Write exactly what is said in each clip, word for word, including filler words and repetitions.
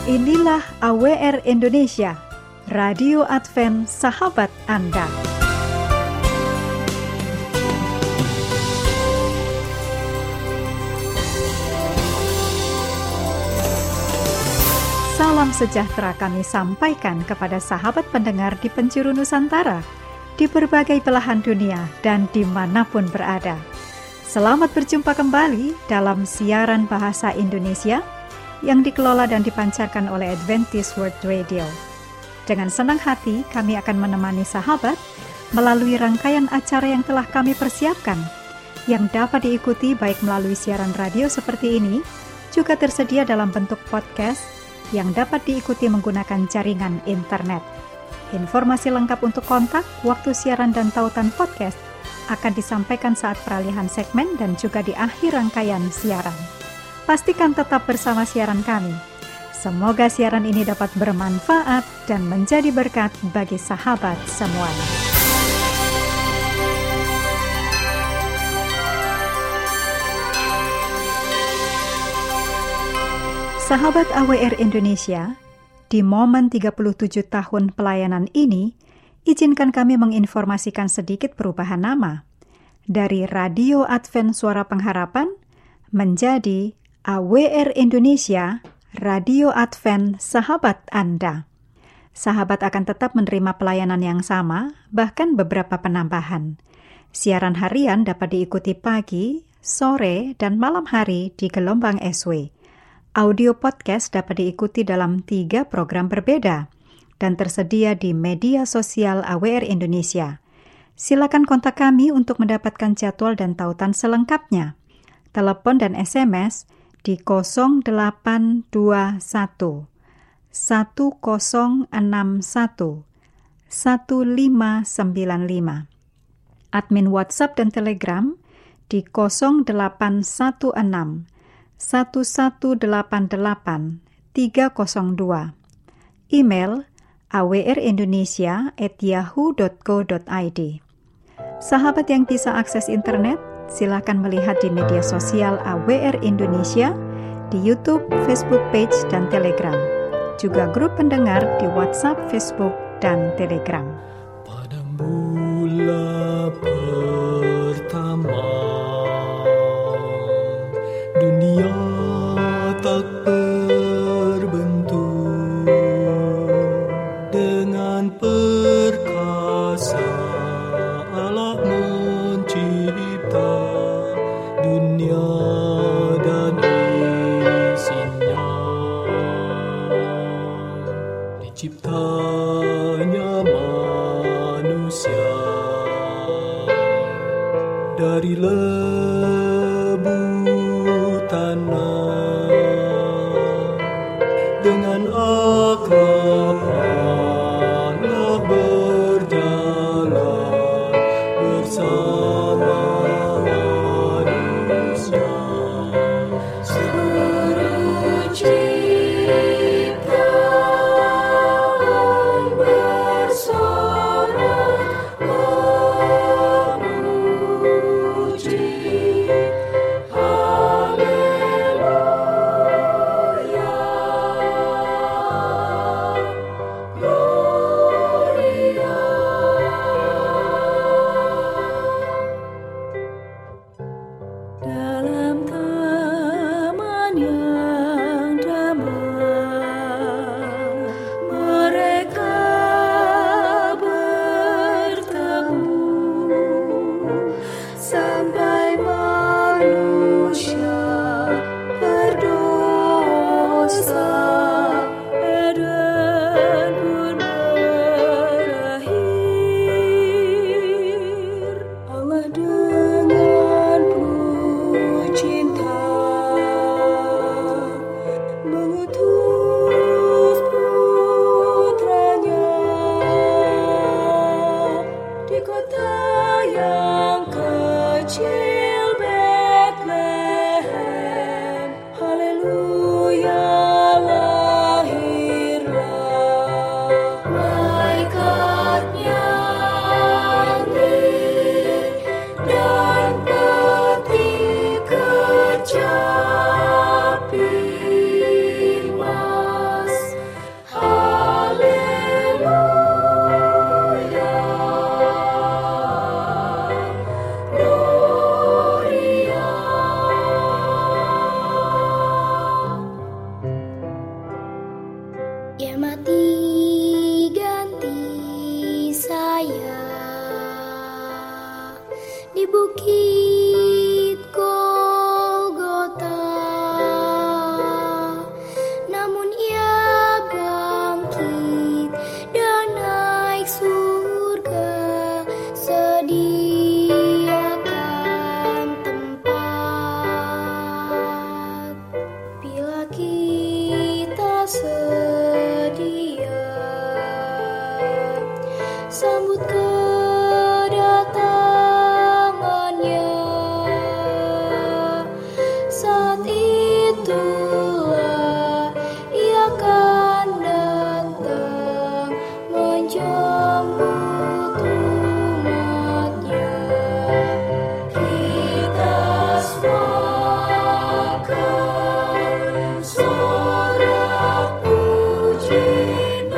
Inilah A W R Indonesia, Radio Advent Sahabat Anda. Salam sejahtera kami sampaikan kepada sahabat pendengar di penjuru Nusantara, di berbagai belahan dunia dan dimanapun berada. Selamat berjumpa kembali dalam siaran bahasa Indonesia yang dikelola dan dipancarkan oleh Adventist World Radio. Dengan senang hati kami akan menemani sahabat melalui rangkaian acara yang telah kami persiapkan, yang dapat diikuti baik melalui siaran radio seperti ini, juga tersedia dalam bentuk podcast yang dapat diikuti menggunakan jaringan internet. Informasi lengkap untuk kontak, waktu siaran dan tautan podcast akan disampaikan saat peralihan segmen dan juga di akhir rangkaian siaran. Pastikan tetap bersama siaran kami. Semoga siaran ini dapat bermanfaat dan menjadi berkat bagi sahabat semuanya. Sahabat A W R Indonesia, di momen tiga puluh tujuh tahun pelayanan ini, izinkan kami menginformasikan sedikit perubahan nama dari Radio Advent Suara Pengharapan menjadi A W R Indonesia, Radio Advent Sahabat Anda. Sahabat akan tetap menerima pelayanan yang sama, bahkan beberapa penambahan. Siaran harian dapat diikuti pagi, sore, dan malam hari di gelombang S W. Audio podcast dapat diikuti dalam tiga program berbeda dan tersedia di media sosial A W R Indonesia. Silakan kontak kami untuk mendapatkan jadwal dan tautan selengkapnya. Telepon dan S M S di nol delapan dua satu satu nol enam satu satu lima sembilan lima. Admin WhatsApp dan Telegram di nol delapan satu enam satu satu delapan delapan tiga nol dua. Email awrindonesia at yahoo dot co dot id. Sahabat yang bisa akses internet, silakan melihat di media sosial A W R Indonesia, di YouTube, Facebook page, dan Telegram. Juga grup pendengar di WhatsApp, Facebook, dan Telegram. Pada mula pertama, dunia tak berbentuk, dengan perkasa Allah mencipta dunia dan isinya. Diciptanya manusia dari lebu tanah, dengan akrab Allah berjalan bersama manusia. Seluruh ciptaan bersorak memuji sedia. Sambut kedatangannya, saat itulah ia akan datang menjemput umatnya. Kita semakan sorak puji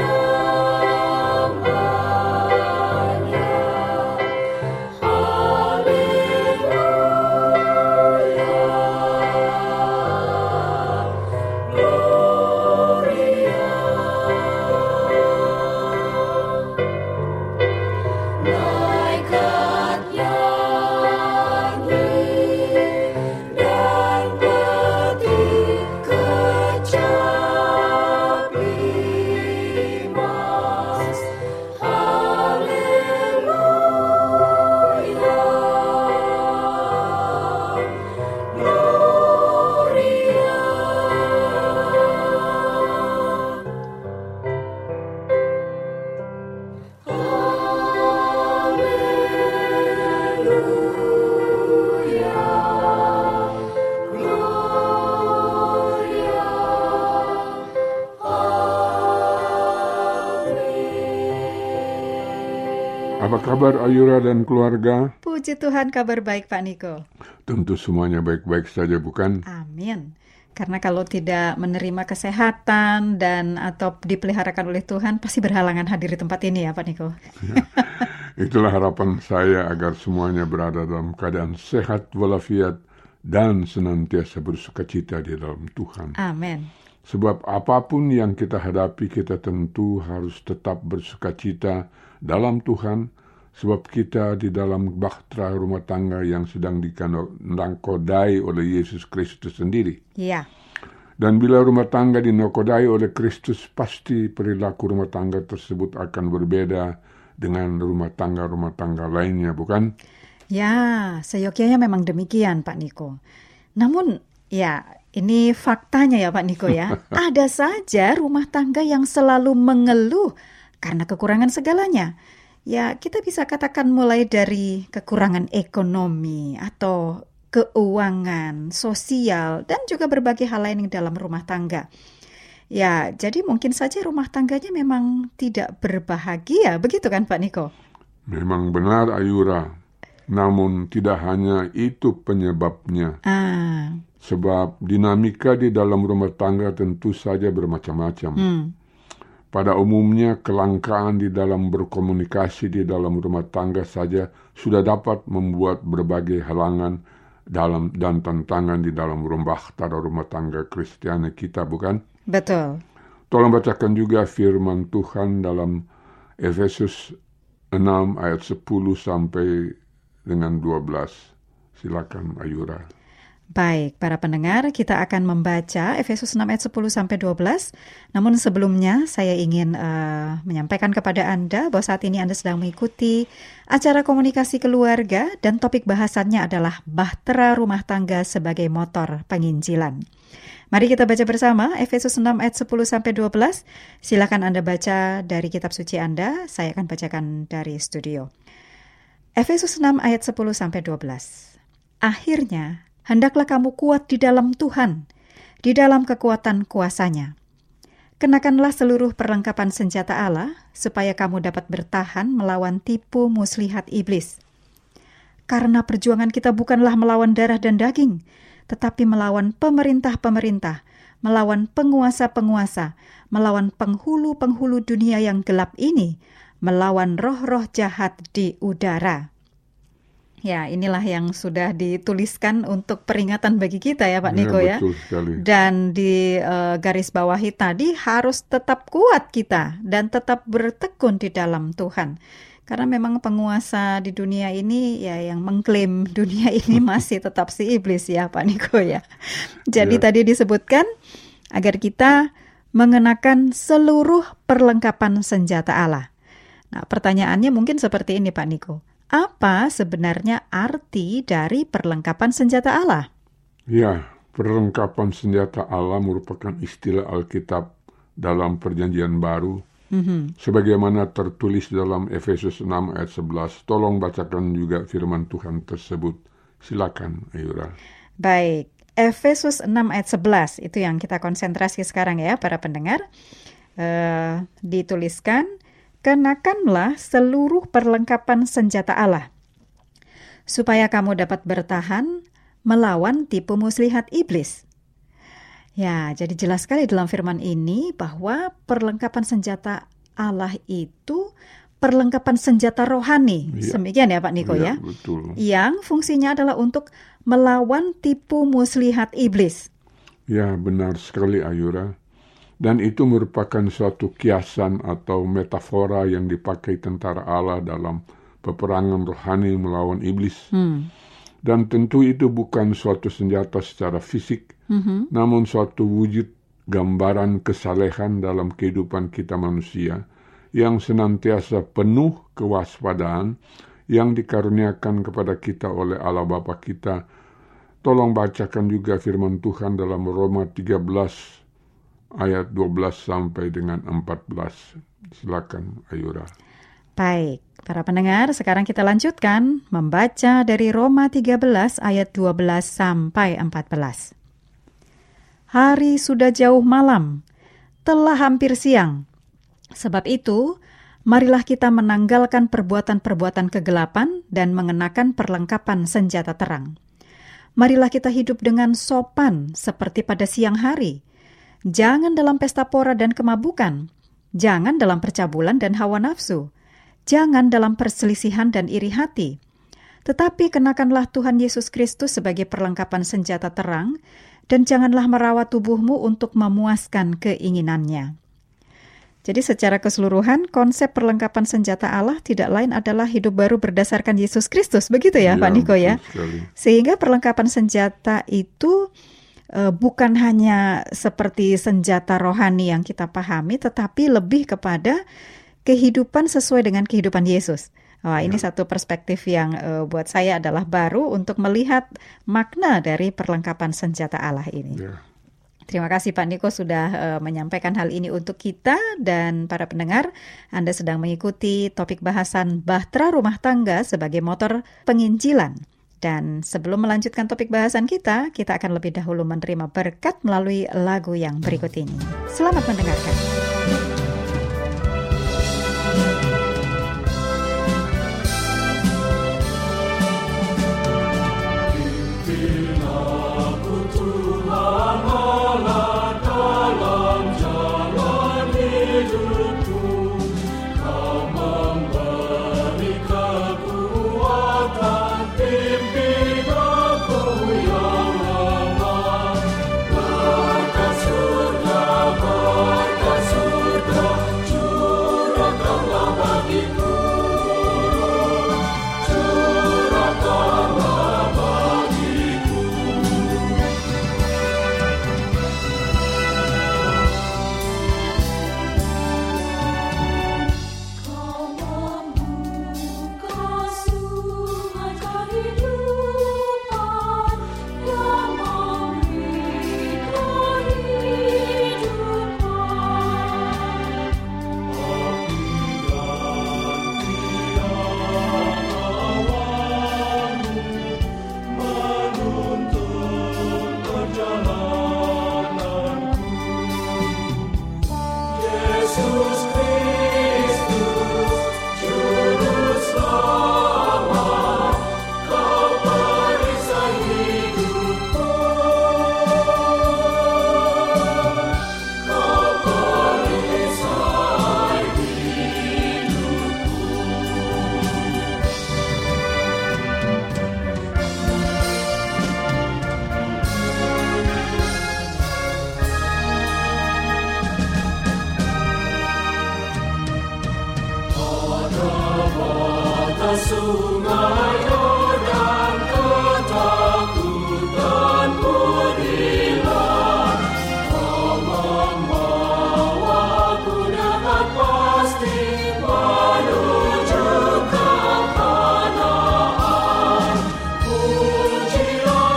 Apa kabar Ayura dan keluarga? Puji Tuhan, kabar baik Pak Niko. Tentu semuanya baik-baik saja, bukan? Amin. Karena kalau tidak menerima kesehatan dan atau dipeliharakan oleh Tuhan, pasti berhalangan hadir di tempat ini ya Pak Niko. Ya, itulah harapan saya agar semuanya berada dalam keadaan sehat walafiat dan senantiasa bersukacita di dalam Tuhan. Amin. Sebab apapun yang kita hadapi, kita tentu harus tetap bersukacita dalam Tuhan, sebab kita di dalam bahtera rumah tangga yang sedang dinakodai oleh Yesus Kristus sendiri. Iya. Dan bila rumah tangga dinakodai oleh Kristus, pasti perilaku rumah tangga tersebut akan berbeda dengan rumah tangga-rumah tangga lainnya, bukan? Ya, seyogyanya memang demikian Pak Niko. Namun, ya ini faktanya ya Pak Niko ya. Ada saja rumah tangga yang selalu mengeluh karena kekurangan segalanya. Ya, kita bisa katakan mulai dari kekurangan ekonomi atau keuangan, sosial, dan juga berbagai hal lain dalam rumah tangga. Ya, jadi mungkin saja rumah tangganya memang tidak berbahagia, begitu kan Pak Niko? Memang benar Ayura, namun tidak hanya itu penyebabnya. Ah. Sebab dinamika di dalam rumah tangga tentu saja bermacam-macam. Hmm. Pada umumnya, kelangkaan di dalam berkomunikasi di dalam rumah tangga saja sudah dapat membuat berbagai halangan dalam dan tantangan di dalam bahtera rumah tangga Kristiani kita, bukan? Betul. Tolong bacakan juga firman Tuhan dalam Efesus enam ayat sepuluh sampai dengan dua belas. Silakan Ayura. Baik, para pendengar, kita akan membaca Efesus enam ayat sepuluh sampai dua belas. Namun sebelumnya saya ingin uh, menyampaikan kepada Anda bahwa saat ini Anda sedang mengikuti acara komunikasi keluarga dan topik bahasannya adalah bahtera rumah tangga sebagai motor penginjilan. Mari kita baca bersama Efesus enam ayat sepuluh sampai dua belas. Silakan Anda baca dari kitab suci Anda, saya akan bacakan dari studio. Efesus enam ayat sepuluh sampai dua belas. Akhirnya hendaklah kamu kuat di dalam Tuhan, di dalam kekuatan kuasa-Nya. Kenakanlah seluruh perlengkapan senjata Allah, supaya kamu dapat bertahan melawan tipu muslihat iblis. Karena perjuangan kita bukanlah melawan darah dan daging, tetapi melawan pemerintah-pemerintah, melawan penguasa-penguasa, melawan penghulu-penghulu dunia yang gelap ini, melawan roh-roh jahat di udara. Ya, inilah yang sudah dituliskan untuk peringatan bagi kita ya Pak Niko ya. Betul sekali. Dan di uh, garis bawahi tadi harus tetap kuat kita dan tetap bertekun di dalam Tuhan. Karena memang penguasa di dunia ini ya yang mengklaim dunia ini masih tetap si iblis ya Pak Niko ya. Jadi ya. Tadi disebutkan agar kita mengenakan seluruh perlengkapan senjata Allah. Nah, pertanyaannya mungkin seperti ini Pak Niko. Apa sebenarnya arti dari perlengkapan senjata Allah? Ya, perlengkapan senjata Allah merupakan istilah Alkitab dalam Perjanjian Baru. Mhm. Sebagaimana tertulis dalam Efesus enam ayat sebelas. Tolong bacakan juga firman Tuhan tersebut. Silakan, Ayura. Baik, Efesus enam ayat sebelas itu yang kita konsentrasi sekarang ya para pendengar. Uh, dituliskan, kenakanlah seluruh perlengkapan senjata Allah, supaya kamu dapat bertahan melawan tipu muslihat iblis. Ya, jadi jelas sekali dalam firman ini bahwa perlengkapan senjata Allah itu perlengkapan senjata rohani. Ya. Demikian ya Pak Niko ya. Ya, betul. Yang fungsinya adalah untuk melawan tipu muslihat iblis. Ya, benar sekali, Ayura. Dan itu merupakan suatu kiasan atau metafora yang dipakai tentara Allah dalam peperangan rohani melawan iblis. Hmm. Dan tentu itu bukan suatu senjata secara fisik, Mm-hmm. namun suatu wujud gambaran kesalehan dalam kehidupan kita manusia yang senantiasa penuh kewaspadaan yang dikaruniakan kepada kita oleh Allah Bapa kita. Tolong bacakan juga firman Tuhan dalam Roma tiga belas ayat dua belas sampai dengan empat belas. Silakan, Ayura. Baik, para pendengar, sekarang kita lanjutkan membaca dari Roma tiga belas ayat dua belas sampai empat belas. Hari sudah jauh malam, telah hampir siang. Sebab itu, marilah kita menanggalkan perbuatan-perbuatan kegelapan dan mengenakan perlengkapan senjata terang. Marilah kita hidup dengan sopan seperti pada siang hari. Jangan dalam pesta pora dan kemabukan. Jangan dalam percabulan dan hawa nafsu. Jangan dalam perselisihan dan iri hati. Tetapi kenakanlah Tuhan Yesus Kristus sebagai perlengkapan senjata terang, dan janganlah merawat tubuhmu untuk memuaskan keinginannya. Jadi secara keseluruhan, konsep perlengkapan senjata Allah tidak lain adalah hidup baru berdasarkan Yesus Kristus. Begitu ya, ya Pak Niko ya? Sekali. Sehingga perlengkapan senjata itu uh, bukan hanya seperti senjata rohani yang kita pahami, tetapi lebih kepada kehidupan sesuai dengan kehidupan Yesus. Wah, ini ya. Satu perspektif yang uh, buat saya adalah baru untuk melihat makna dari perlengkapan senjata Allah ini. Ya. Terima kasih Pak Niko sudah uh, menyampaikan hal ini untuk kita dan para pendengar. Anda sedang mengikuti topik bahasan Bahtera Rumah Tangga sebagai motor penginjilan. Dan sebelum melanjutkan topik bahasan kita, kita akan lebih dahulu menerima berkat melalui lagu yang berikut ini. Selamat mendengarkan.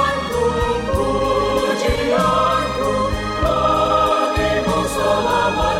Selamat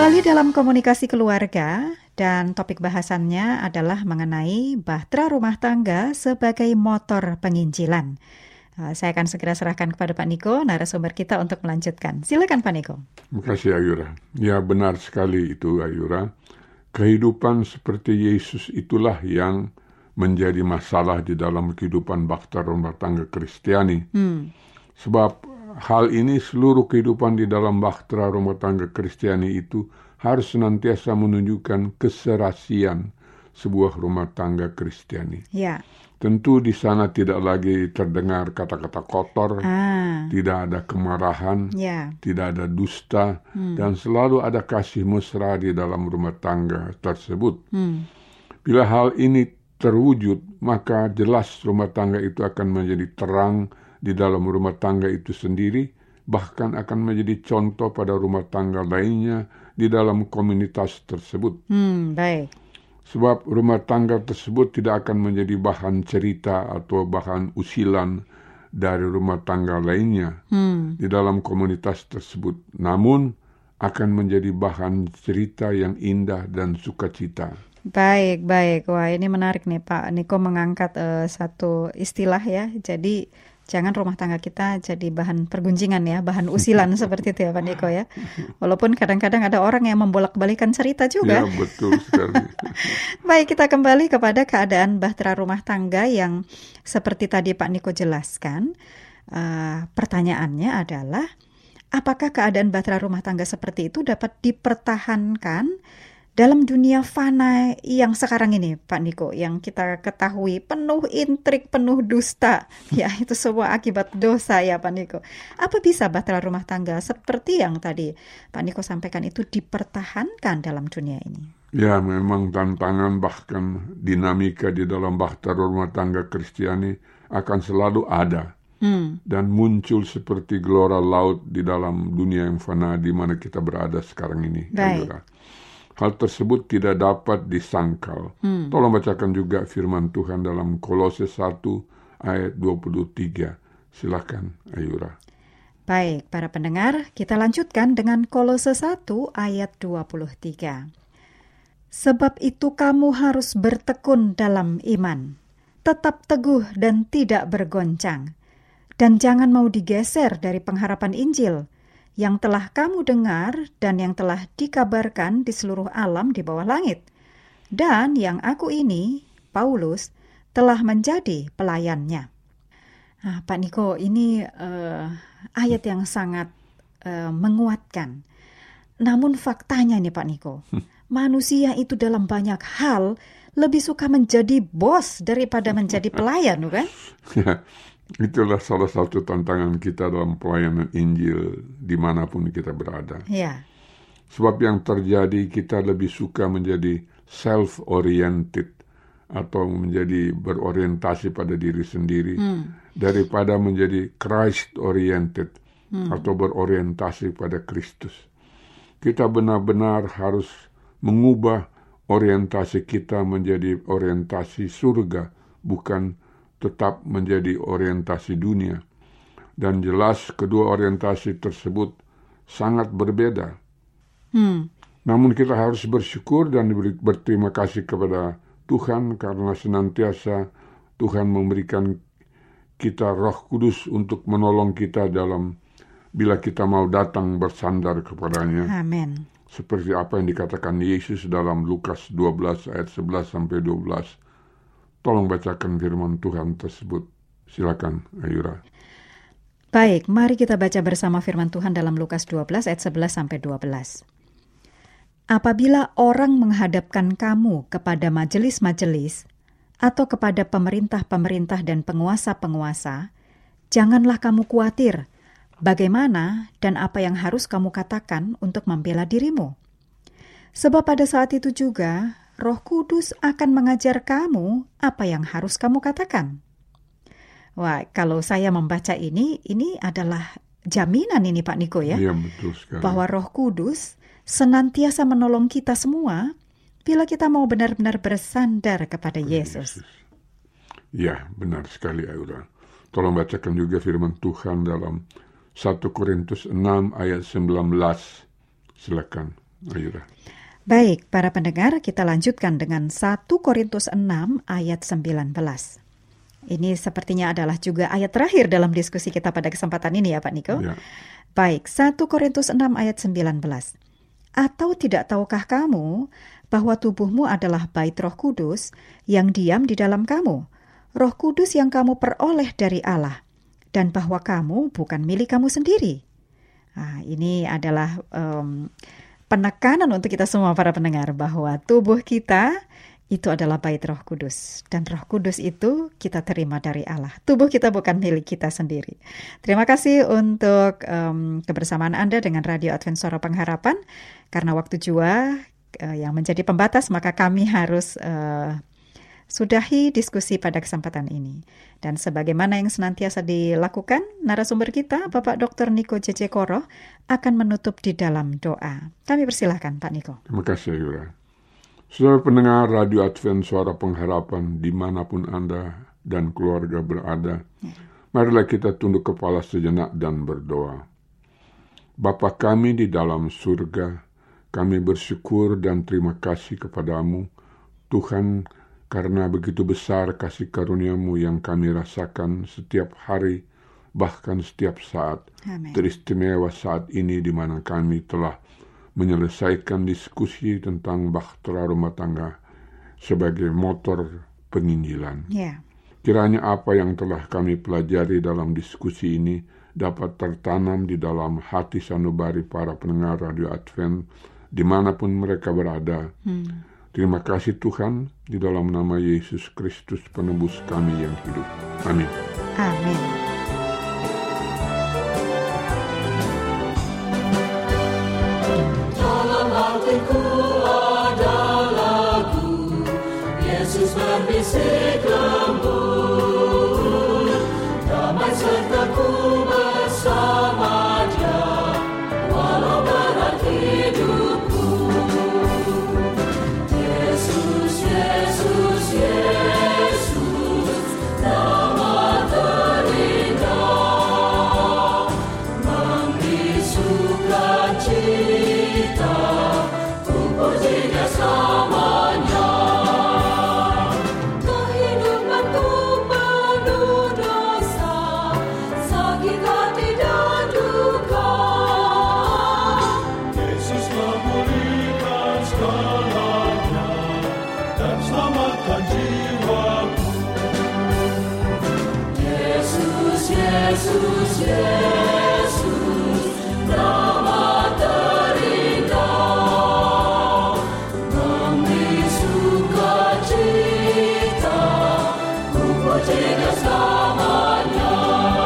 Kembali dalam komunikasi keluarga, dan topik bahasannya adalah mengenai bahtera rumah tangga sebagai motor penginjilan. Uh, saya akan segera serahkan kepada Pak Niko, narasumber kita, untuk melanjutkan. Silakan Pak Niko. Terima kasih Ayura. Ya, benar sekali itu Ayura. Kehidupan seperti Yesus itulah yang menjadi masalah di dalam kehidupan bahtera rumah tangga Kristiani. Hmm. Sebab hal ini seluruh kehidupan di dalam bahtera rumah tangga Kristiani itu harus senantiasa menunjukkan keserasian sebuah rumah tangga Kristiani. Ya. Tentu di sana tidak lagi terdengar kata-kata kotor, ah. tidak ada kemarahan, ya. tidak ada dusta, hmm. dan selalu ada kasih mesra di dalam rumah tangga tersebut. Hmm. Bila hal ini terwujud, maka jelas rumah tangga itu akan menjadi terang di dalam rumah tangga itu sendiri, bahkan akan menjadi contoh pada rumah tangga lainnya di dalam komunitas tersebut. Hmm, baik. Sebab rumah tangga tersebut tidak akan menjadi bahan cerita atau bahan usilan dari rumah tangga lainnya hmm. di dalam komunitas tersebut, namun akan menjadi bahan cerita yang indah dan sukacita. Baik, baik. Wah, ini menarik nih Pak Niko mengangkat uh, satu istilah ya. Jadi jangan rumah tangga kita jadi bahan pergunjingan ya, bahan usilan seperti itu ya Pak Niko ya. Walaupun kadang-kadang ada orang yang membolak-balikan cerita juga. Ya, betul sekali. Baik, kita kembali kepada keadaan bahtera rumah tangga yang seperti tadi Pak Niko jelaskan. Uh, pertanyaannya adalah, apakah keadaan bahtera rumah tangga seperti itu dapat dipertahankan dalam dunia fana yang sekarang ini, Pak Niko, yang kita ketahui penuh intrik, penuh dusta, ya itu semua akibat dosa ya Pak Niko. Apa bisa bahtera rumah tangga seperti yang tadi Pak Niko sampaikan itu dipertahankan dalam dunia ini? Ya, memang tantangan bahkan dinamika di dalam bahtera rumah tangga Kristiani akan selalu ada hmm. dan muncul seperti gelora laut di dalam dunia yang fana di mana kita berada sekarang ini. Baik. Hal tersebut tidak dapat disangkal. Hmm. Tolong bacakan juga firman Tuhan dalam Kolose satu ayat dua puluh tiga. Silakan, Ayura. Baik, para pendengar, kita lanjutkan dengan Kolose satu ayat dua puluh tiga. Sebab itu kamu harus bertekun dalam iman, tetap teguh dan tidak bergoncang, dan jangan mau digeser dari pengharapan Injil yang telah kamu dengar dan yang telah dikabarkan di seluruh alam di bawah langit. Dan yang aku ini, Paulus, telah menjadi pelayannya. Nah, Pak Niko, ini uh, ayat yang sangat uh, menguatkan. Namun faktanya nih Pak Niko, manusia itu dalam banyak hal lebih suka menjadi bos daripada menjadi pelayan, bukan? Itulah salah satu tantangan kita dalam pelayanan Injil dimanapun kita berada. Ya. Sebab yang terjadi kita lebih suka menjadi self-oriented atau menjadi berorientasi pada diri sendiri hmm. daripada menjadi Christ-oriented hmm. atau berorientasi pada Kristus. Kita benar-benar harus mengubah orientasi kita menjadi orientasi surga, bukan tetap menjadi orientasi dunia. Dan jelas kedua orientasi tersebut sangat berbeda. Hmm. Namun kita harus bersyukur dan berterima kasih kepada Tuhan karena senantiasa Tuhan memberikan kita Roh Kudus untuk menolong kita dalam bila kita mau datang bersandar kepadanya. Amin. Seperti apa yang dikatakan Yesus dalam Lukas dua belas ayat sebelas sampai dua belas. Tolong bacakan firman Tuhan tersebut. Silakan, Ayura. Baik, mari kita baca bersama firman Tuhan dalam Lukas dua belas ayat sebelas sampai dua belas. Apabila orang menghadapkan kamu kepada majelis-majelis atau kepada pemerintah-pemerintah dan penguasa-penguasa, janganlah kamu khawatir bagaimana dan apa yang harus kamu katakan untuk membela dirimu. Sebab pada saat itu juga Roh Kudus akan mengajar kamu apa yang harus kamu katakan. Wah, kalau saya membaca ini, ini adalah jaminan ini Pak Niko ya. Iya, betul sekali. Bahwa Roh Kudus senantiasa menolong kita semua bila kita mau benar-benar bersandar kepada Yesus. Ya, benar sekali Ayura. Tolong bacakan juga firman Tuhan dalam satu Korintus enam ayat sembilan belas. Silakan, Ayura. Baik, para pendengar, kita lanjutkan dengan satu Korintus enam ayat sembilan belas. Ini sepertinya adalah juga ayat terakhir dalam diskusi kita pada kesempatan ini ya Pak Niko. Ya. Baik, satu Korintus enam ayat sembilan belas. Atau tidak tahukah kamu bahwa tubuhmu adalah bait Roh Kudus yang diam di dalam kamu, Roh Kudus yang kamu peroleh dari Allah, dan bahwa kamu bukan milik kamu sendiri. Nah, ini adalah um, penekanan untuk kita semua para pendengar bahwa tubuh kita itu adalah bait Roh Kudus. Dan Roh Kudus itu kita terima dari Allah. Tubuh kita bukan milik kita sendiri. Terima kasih untuk um, kebersamaan Anda dengan Radio Advent Suara Pengharapan. Karena waktu jua uh, yang menjadi pembatas, maka kami harus uh, sudahi diskusi pada kesempatan ini. Dan sebagaimana yang senantiasa dilakukan, narasumber kita, Bapak Doktor Niko J J Koro, akan menutup di dalam doa. Kami persilahkan, Pak Niko. Terima kasih, Yura. Saudara pendengar Radio Advent Suara Pengharapan dimanapun Anda dan keluarga berada, ya. Marilah kita tunduk kepala sejenak dan berdoa. Bapa kami di dalam surga, kami bersyukur dan terima kasih kepadamu, Tuhan, karena begitu besar kasih karunia-Mu yang kami rasakan setiap hari, bahkan setiap saat. Amen. Teristimewa saat ini di mana kami telah menyelesaikan diskusi tentang bahtera rumah tangga sebagai motor penginjilan. Yeah. Kiranya apa yang telah kami pelajari dalam diskusi ini dapat tertanam di dalam hati sanubari para pendengar Radio Advent dimanapun mereka berada. Hmm. Terima kasih Tuhan, di dalam nama Yesus Kristus penebus kami yang hidup. Amin. Amin. Dalam hatiku ada lagu, Yesus berbisik lembut, damai sertaku bersama Dia, walau berat hidupku. Yesus, Yesus, Yesus, nama terindah, membisukan cita, ku puji Dia selamanya. Kehidupanku penuh dosa, sakit hati dan duka. Yesus memulihkan segalanya dan selamatkan jiwaku. Yesus, Yesus, Yesus, nama terindah, membisukan cita, ku puji Dia selamanya.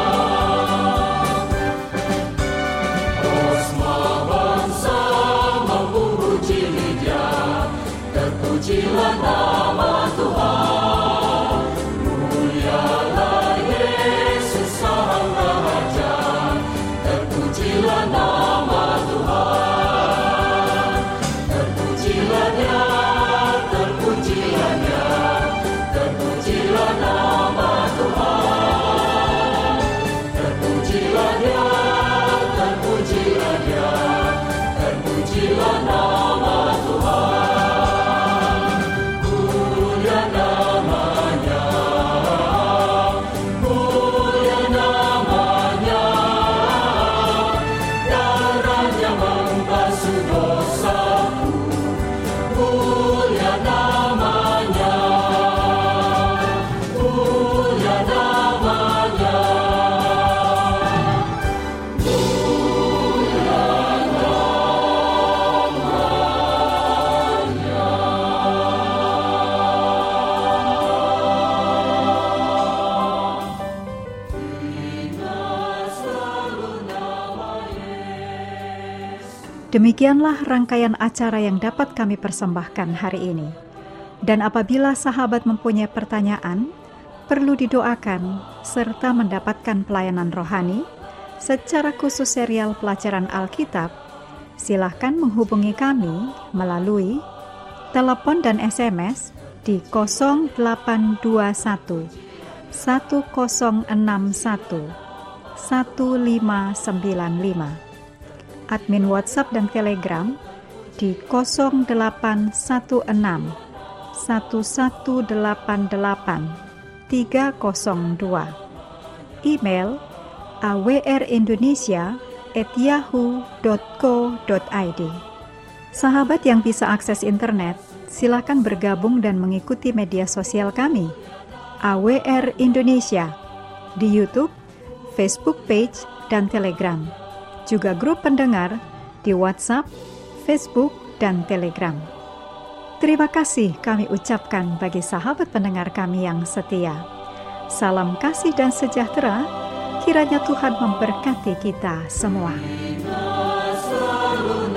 Oh, semua bangsa memuji Dia, terpujilah nama Tuhan. Mulialah Yesus Sang Raja, terpujilah nama Tuhan. Terpujilah Dia, terpujilah Dia, terpujilah nama Tuhan. Terpujilah Dia, terpujilah Dia, terpujilah nama Tuhan. Mulia namanya, mulia namanya, darahnya membasuh dosaku. Mulia namanya, mulia namanya. Demikianlah rangkaian acara yang dapat kami persembahkan hari ini. Dan apabila sahabat mempunyai pertanyaan, perlu didoakan, serta mendapatkan pelayanan rohani, secara khusus serial pelajaran Alkitab, silahkan menghubungi kami melalui telepon dan S M S di nol delapan dua satu, satu nol enam satu, satu lima sembilan lima. Admin WhatsApp dan Telegram di nol delapan satu enam satu satu delapan delapan tiga nol dua. Email awrindonesia at yahoo dot co dot id. Sahabat yang bisa akses internet, silakan bergabung dan mengikuti media sosial kami, A W R Indonesia, di YouTube, Facebook page, dan Telegram. Juga grup pendengar di WhatsApp, Facebook, dan Telegram. Terima kasih kami ucapkan bagi sahabat pendengar kami yang setia. Salam kasih dan sejahtera, kiranya Tuhan memberkati kita semua. Selalu